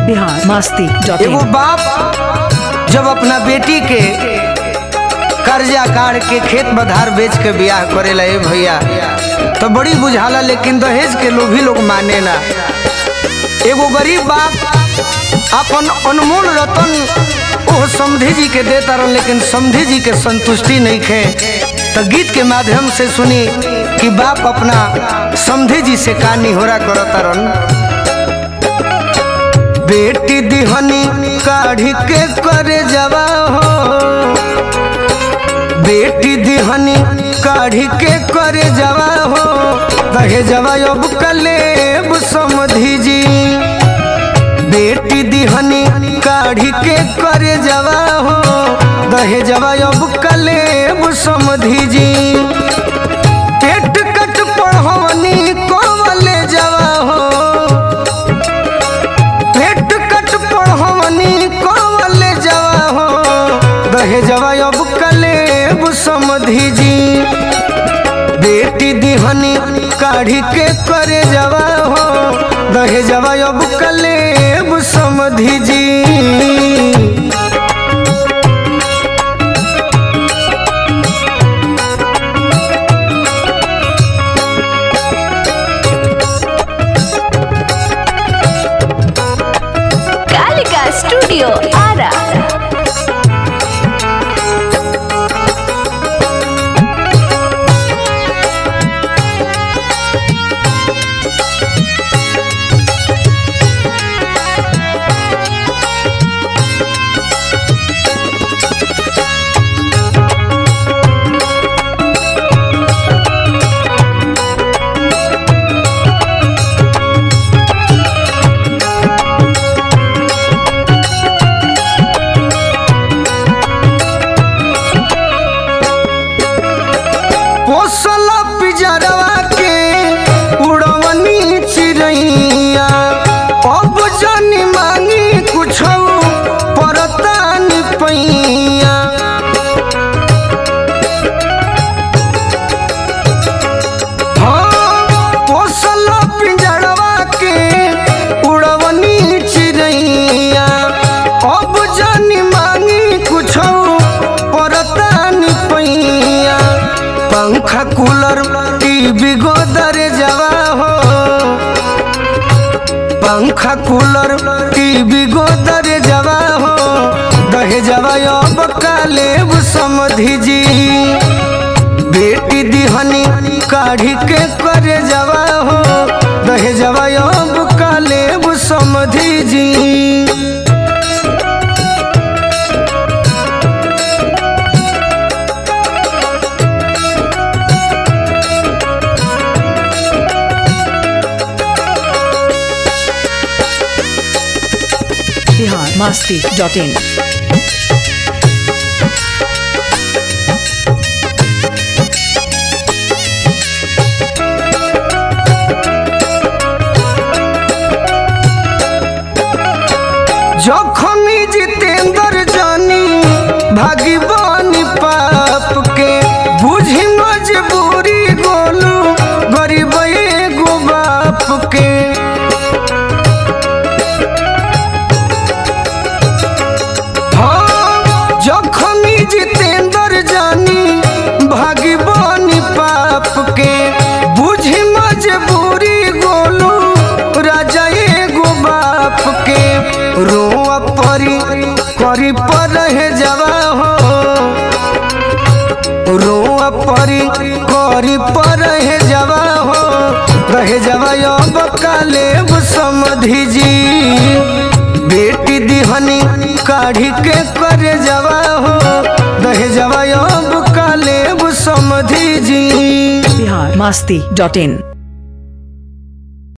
बिहार मस्ती एगो बाप जब अपना बेटी के कर्जा काट के खेत बधार बेच के ब्याह करेला भैया तो बड़ी बुझाला, लेकिन दहेज के लोभी लोग माने ना। एगो गरीब बाप अपन अनमोल रतन ओह समधी जी के देता रन, लेकिन समधी जी के संतुष्टि नहीं खे। तो गीत के माध्यम से सुनी कि बाप अपना समधी जी से का निहोरा करता रन। बेटी दिहनी काढ़ी के करे जवा हो, बेटी दिहनी काढ़ी के करे जवा हो, दहे जवा अब कलेब समधी जी। बेटी दिहनी काढ़ी के करे जवा हो, दहे जवा अब कलेब समधी जी। पेट कट पढ़वनी कोवले जवा हो, पेट कट पढ़वनी कोवले जवा हो, दहे जवा अब कलेब समधी जी। बेटी दिहनी काढ़ी के करे जवा हो, दहे जवा अब कलेब समधी जी। कालिका स्टूडियो आरा। पोसला पिजरवा के उड़वनी चिड़ैया, अब जानी मांगी कुछ परतानी पैया। हाँ, पोसला पिजरवा के उड़वनी चिड़ैया, अब जानी मांगी कुछ परतानी पैया। पंखा कूलर टीवी गोदर जवा हो, पंखा कूलर टीवी गोदर जवा हो, दहे जवा अब कलेब समधी जी। बेटी दिहनी काढ़ी के करे जवा हो, दहे जवा अब कलेब समधी जी। बिहार मस्ती.in जखमी जितेंद्र जानी भागी बानी पाप के, बुझी मजबूरी गोलू गरीब एगो बाप के। हाँ, जखमी जितेंद्र जानी भागी बानी पाप के, बुझी मजबूरी गोलू राजा एगो बाप के। रोआ परी करी पर रहे जवा हो, रोआ परी करी पर रहे जवा हो, रहे जवा अब कलेब समधी जी। बेटी दिहनी काढ़ी के करे जवा हो, रहे जवा अब कलेब समधी जी। बिहार मस्ती.in